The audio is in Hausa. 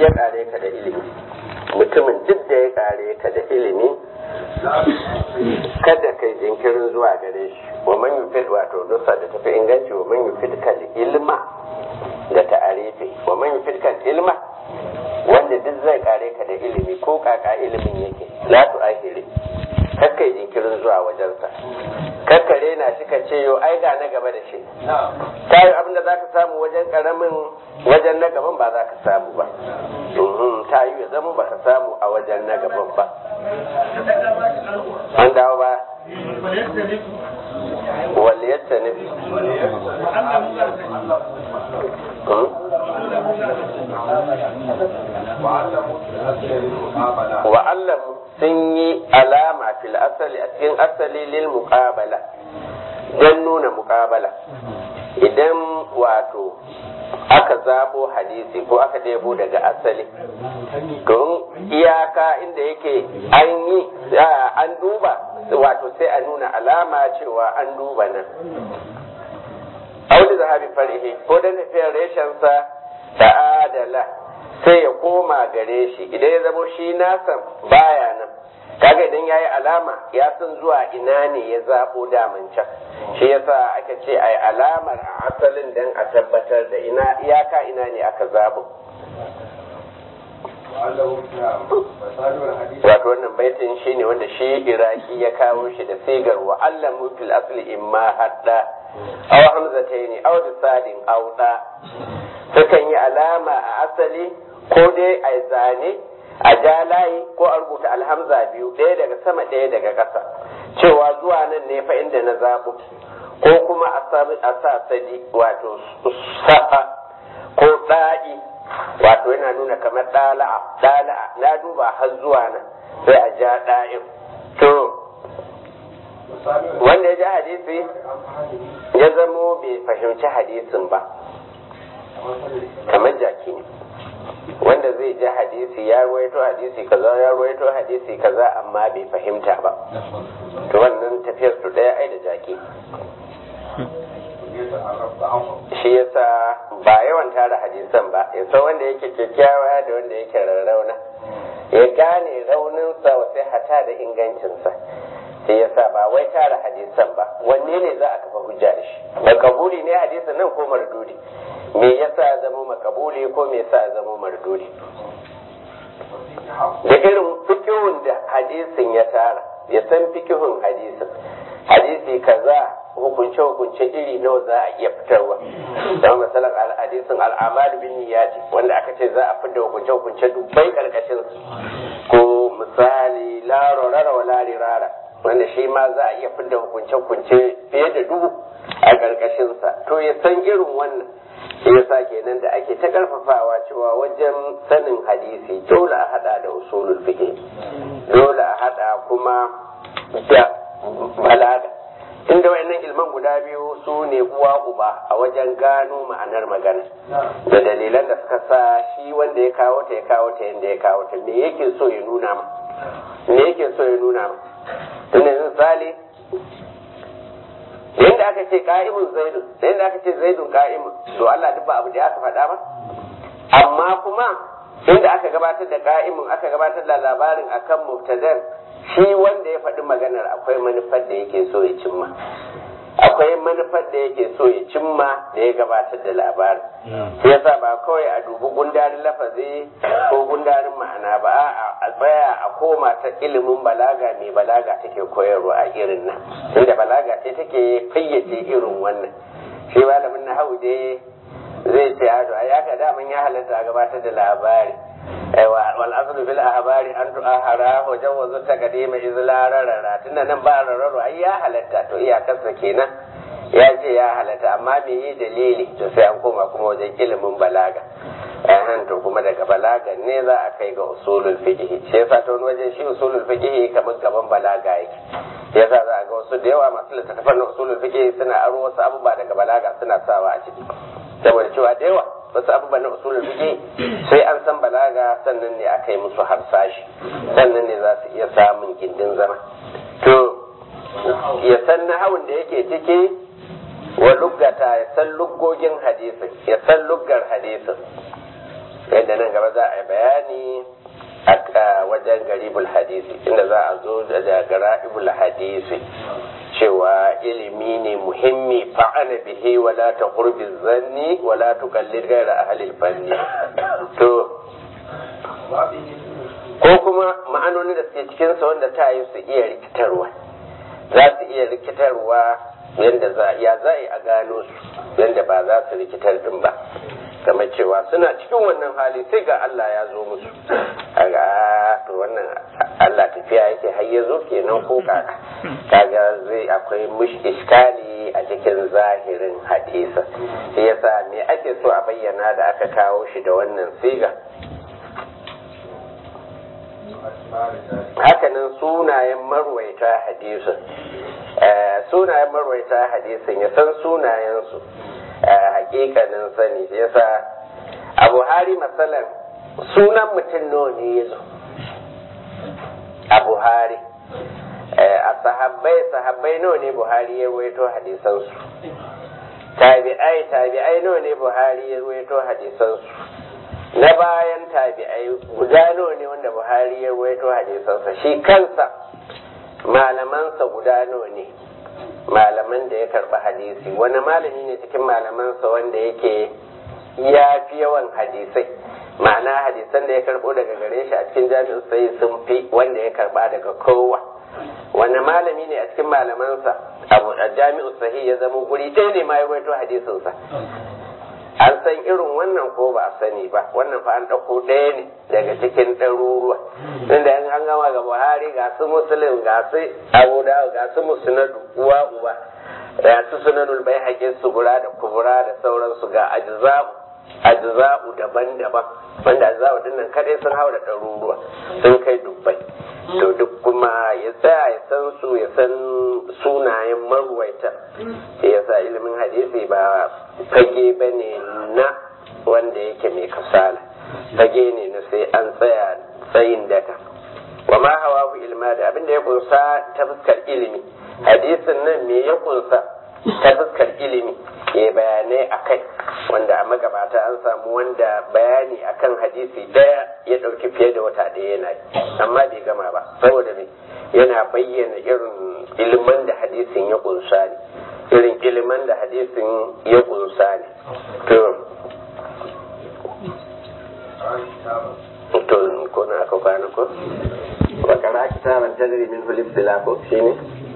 ya kare ka da ilimi mutumin duk da ya kare ka da ilimi kada kai jinkirin zuwa gare shi wa man yufid wato dusa da tafi inganci wa man yufid kal ilma da ta'arifi wa man yufid kal ilma wanda duk zai kare ka da ilimi ko kaka ilimin yake la tu ahiri kakkai jinkirin zuwa wajensa kakkare na shi ka ce yo ai ga na gaba da shi tayi abin da zaka samu wajen karamin wajen na gaban ba za ka samu ba tayi ya zama baka samu a wajen na gaban ba an dawo ba waliyarta ne wa'allamu sun yi alama fil asali a cikin asali lil muqabala don nuna muqabala idan wato aka zabo hadisi ko aka ɗebo daga asali don iyaka inda yake an duba wato sai a nuna alama cewa an duba nan auli zahabi farihi ko dan tafiyar reshensa da adala sai ya koma gare shi idan ya zamo shi nasa baya nan kaga idan yayi alama ya san zuwa ina ne ya zabo daman can shi yasa aka ce ai alamar a asalin dan a tabbatar da iyaka ina ne aka zabo wato wannan baitin shine wanda shi iraki ya kawo shi da sigar wa allamu fil asli imma hadda aw hamzataini aw bisadin aw da sukan yi alama a asali ko dai a zane a ja layi ko a rubuta alhamza biyu ɗaya daga sama ɗaya daga ƙasa cewa zuwa nan ne fa inda na zaɓu ko kuma a sa sadi wato safa ko ɗa'i wato yana nuna kamar ɗala'a na duba har zuwa nan sai a ja ɗa'in to wanda ya ji hadisi ya zamo bai fahimci hadisin ba kamar jaki ne wanda zai ji hadisi ya ruwaito hadisi kaza amma bai fahimta ba to wannan tafiyar su ɗaya ai da jaki shi yasa ba yawan tara hadisan ba yasa wanda yake kyakkyawa da wanda yake rarrauna ya gane rauninsa sai hata da ingancinsa sai yasa ba wai tara hadisan ba wanne ne za a kafa hujja da shi makabuli ne hadisan nan ko mardudi me yasa ya zama makabuli ko me yasa ya zama mardudi da irin fikihun da hadisin ya tara ya san fikihun hadisi kaza hukunce iri nawa za a iya fitarwa don misalan hadisin al'amal bin niyyati wanda aka ce za a fitar hukunce dubbai karkashin su ko misali la rara wa la rirara wanda shi ma za a iya fitar hukunce fiye da dubu a karkashin sa to ya san irin wannan shi yasa kenan da ake ta karfafawa cewa wajen sanin hadisi dole a hada da usulul fiqh dole a hada kuma da balaga inda wayannan ilman guda biyu su ne uwa uba a wajen gano ma'anar magana da dalilan da suka sa shi wanda ya kawo ta yanda ya kawo ta me yake so ya nuna ma tunda misali yanda aka ce qa'imun zaidun yanda aka ce zaidun qa'imun to Allah duk ba abu da aka faɗa ba amma kuma inda aka gabatar da qa'imun aka gabatar da labarin akan mubtadar shi wanda ya faɗi maganar akwai manufar da yake so ya cimma da ya gabatar da labarin shi yasa ba kawai a dubi gundarin lafazi ko gundarin ma'ana ba a tsaya a koma ta ilimin balaga mai balaga take koyarwa a irin nan tunda balaga ce take fayyace irin wannan shi malamin nahawu dai zai ce ado a yaka daman ya halatta a gabatar da labari wal aslu fil ahbari an tu'ahara wa jawazu taqdima izla rarara tunda nan ba rararo ai ya halatta to iyakarsa kenan ya ce ya halatta amma me yi dalili to sai an koma kuma wajen ilimin balaga to kuma daga balaga ne za a kai ga usulul fiqh shi yasa ta wani wajen shi usulul fiqh kamar gaban balaga yake yasa za a ga wasu da yawa masu littattafan na usulul fiqh suna aro wasu abubuwa daga balaga suna sawa a ciki saboda cewa da yawa wasu abubuwan na usulul fiqh sai an san balaga sannan ne aka yi musu harsashi sannan ne za su iya samun gindin zama to ya san nahawun da yake ciki wa luggata ya san luggogin hadisin ya san luggar hadisin yadda nan gaba za a yi bayani a wajen garibul hadisi inda za a zo da garibul hadisi cewa ilimi ne muhimmi fa'ana bihi wala ta hurbi zanni wala tuqallid ghayra ahli al-fanni to ko kuma ma'anoni da suke cikin sa wanda ta yi su iya rikitarwa za su iya rikitarwa yanda za a gano su yanda ba za su rikitar din ba kamar cewa suna cikin wannan hali sai ga Allah ya zo musu kaga to wannan Allah tafiya yake har ya zo kenan ko kaka kaga zai akwai iskali a cikin zahirin hadisa shi yasa me ake so a bayyana da aka kawo shi da wannan siga hakanan sunayen marwaita hadisin ya san sunayensu hakikanin sani yasa a Buhari masalan sunan mutum nawa ne ya zo a Buhari a sahabbai nawa ne Buhari ya ruwaito hadisansu tabi'ai nawa ne Buhari ya ruwaito hadisansu na bayan tabi'ai guda nawa ne wanda Buhari ya ruwaito hadisansa shi kansa malamansa guda nawa ne malaman da ya karba hadisi wani malami ne cikin malamansa wanda yake ya fi yawan hadisai ma'ana hadisan da ya karbo daga gare shi a cikin jami'in sai sun fi wanda ya karba daga kowa wani malami ne a cikin malamansa a jami'in sahih ya zama guri ɗaya ne ma ya rawaito hadisinsa an san irin wannan ko ba a sani ba wannan fa an ɗauko ɗaya ne daga cikin ɗaruruwa inda an gama ga Buhari ga su Muslim ga su Abu Dawud ga su Musnad uwa ga su Sunanul Baihaqi Sughra da Kubra da sauransu ga ajza'u daban-daban wanda ajza'u din nan kadai sun haura ɗaruruwa sun kai dubbai to duk kuma ya tsaya ya san su ya san sunayen marwaita ya sa ilimin hadisi ba fage bane na wanda yake mai kasala fage ne na sai an tsaya tsayin daka wa ma hawahu ilma da abinda ya kunsa ta fuskar ilimi hadisin nan me ya kunsa ta fuskar ilimi ya bayanai akai wanda a magabata an samu wanda bayani akan hadisi daya ya dauki fiye da wata daya yana amma bai gama ba saboda me yana bayyana irin ilimin da hadisin ya kunsa ne irin ilimin da hadisin ya kunsa ne to ko na aka kwana ko bakara kitaban tadri min hulib ko shine